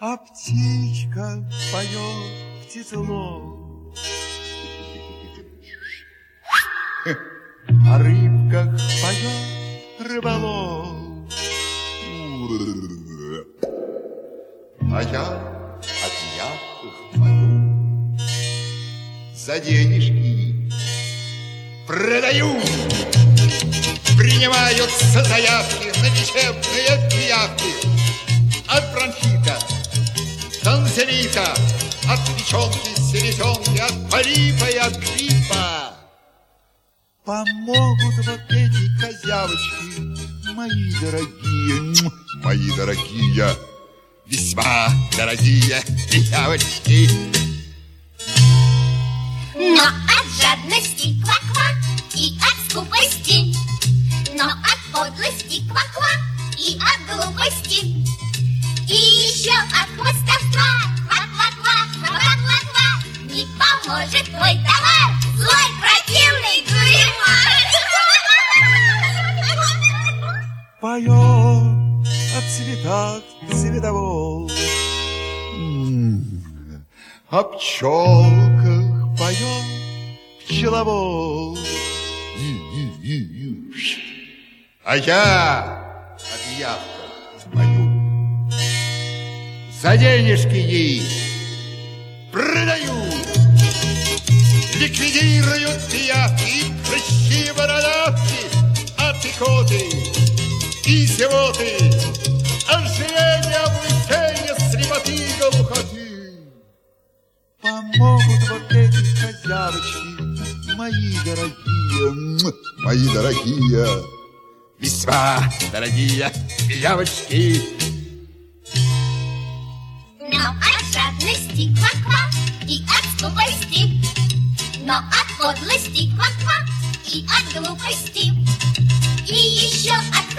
А птичка поет птицелов. О рыбках поет рыболов. А я от явках пою, за денежки продаю. Принимаются заявки на лечебные пиявки. От бронхита, танзелита, от печенки, селезенки, от полипа и от гриппа. Помогут вот эти козявочки, мои дорогие, весьма дорогие пиявочки. Но от жадности ква-ква и от скупости, но от подлости ква-ква и от глупости, и еще от хвостовства ква-ква-ква, ква-ква-ква, не поможет твой товар, злой противный гримар. Поет о цветах цветовол, о пчелках поет пчеловол. А я от явках пою, за денежки ей продаю. Ликвидируют пиявки, прыщи, бородавки, от икоты и зевоты, ожирение, облысение, слепоты и глухоты. Помогут вот эти козявочки, мои дорогие, весьма дорогие пиявочки. Но от жадности ква-ква и от скупости, но от подлости ква-ква и от глупости, и еще от